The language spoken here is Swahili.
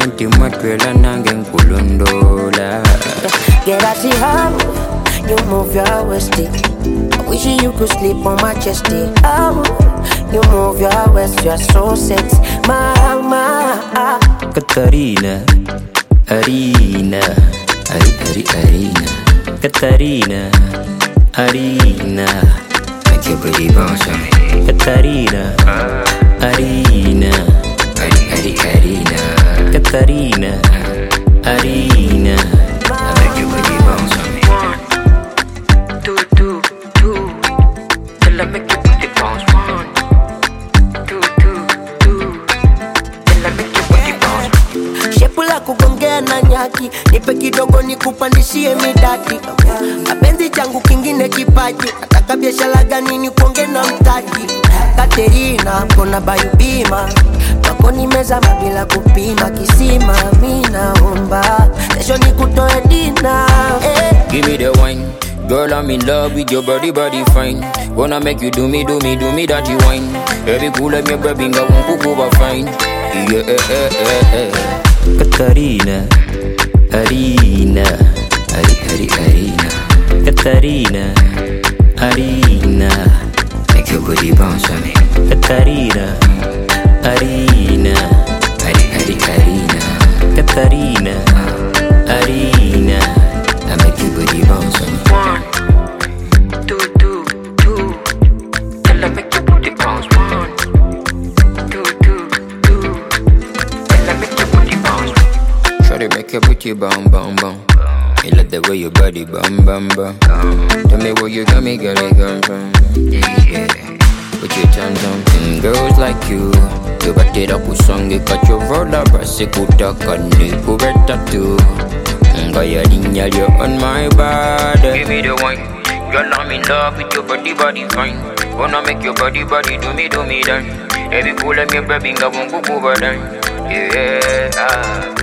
Nyenti matwela nange nkulondola. Get I see how you move your waist. I wish you could sleep on my chest. Oh, you move your waist, you're so sexy, mama. Katarina, Arina, Arina. Katarina, Arina, make your booty bounce on me. Katarina, Arina, Arina. Katarina, Arina, make your booty bounce on me. 1, 2, 2, 2. Till I make your booty bounce. 1, 2, 2, 2. Till I make your booty bounce. Shepu la kugongea na nyaki, nipe kidogo nikupandishie midati. Mapenzi changu kingine kipaji, nataka biashara gani nikuonge na mtaji. Katerina, kona bayubima, wako nimezama bila kupima kisima. Mina omba, kesho nikutoe dina. Give me the wine, girl I'm in love with your body fine. Wanna make you do me that you wine. Every cool like me baby, I won't go over fine. Yeah. Katarina, Arina, Arina. Katarina, Arina, make your booty bounce on me. Katarina, Arina, Arina. Katarina, Arina, I make your booty bounce on me. 1, 2, 2, 2. Till I make your booty bounce. 1, 2, 2, 2. Till I make your booty bounce. Try to make your booty bounce. Me love the way your body bam. Tell me where you got me, girl, it come from. Yeah. Put your hands on girls like you. You got it up with song, you got your roller, brass, you could talk on it, go better too. Gaya dinyal, you're on my body. Give me the wine, girl, I'm in love with your body fine. Wanna make your body do me that. Every cool like me, baby, I won't go over that. Yeah.